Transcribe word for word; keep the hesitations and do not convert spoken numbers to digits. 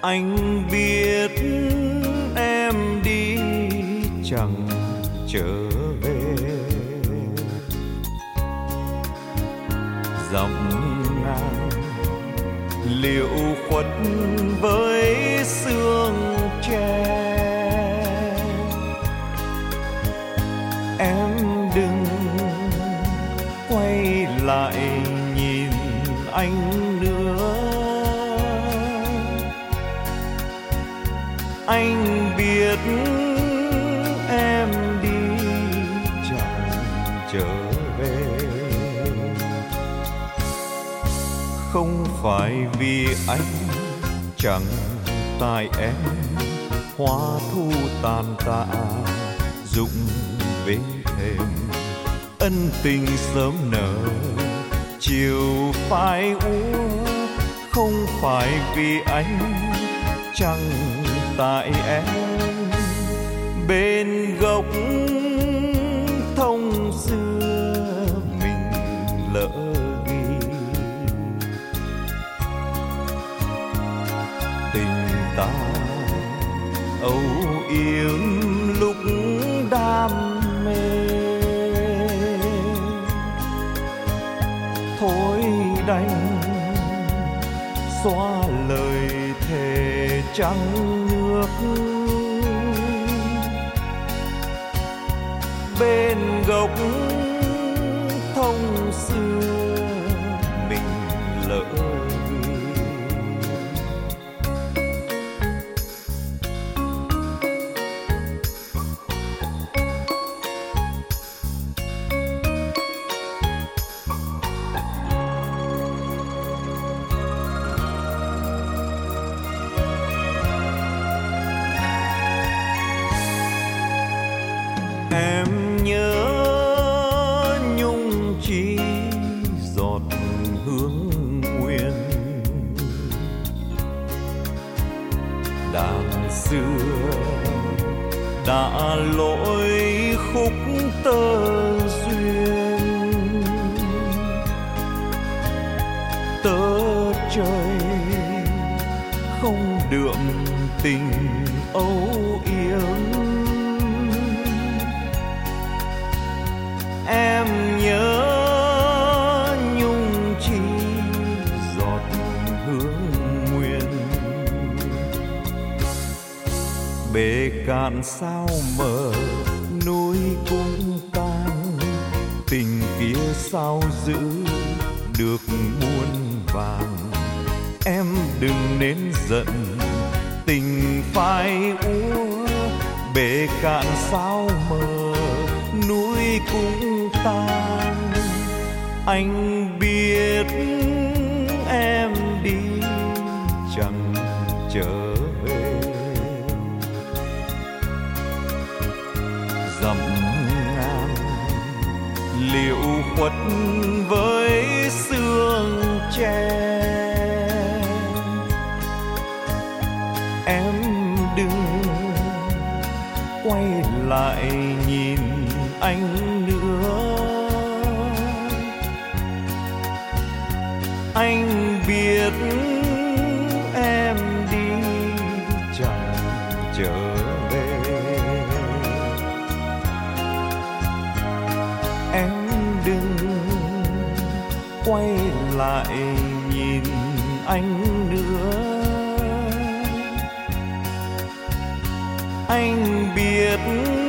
Anh biết em đi chẳng trở về, dòng ngang liệu khuất với sương tre. Em đừng quay lại nhìn anh nữa, anh biết em đi chẳng trở về. Không phải vì anh, chẳng tại em, hoa thu tàn tạ rụng bên thềm. Ân tình sớm nở chiều phai úa, không phải vì anh, chẳng tại em. Bên gốc thông xưa mình lỡ ghi, tình ta âu yếm lúc đam mê. Thôi đành xóa lời thề trắng nước, bên gốc thông xưa mình lỡ ghi. Em nhớ nhung chi giọt hương nguyên, đàn xưa đã lỗi khúc tơ duyên. Tơ trời không đượm tình âu yếm. Em nhớ nhung chi giọt hương nguyên, bể cạn sao mờ núi cũng tan. Tình kia sao giữ được muôn vàng. Em đừng nên giận tình phai úa, bể cạn sao mờ núi cũng tan. Anh biết em đi chẳng trở về, dặm ngang liệu khuất với sương tre. Em đừng quay lại nhìn anh nữa, anh biết em đi chẳng trở về. Em đừng quay lại nhìn anh nữa, anh biết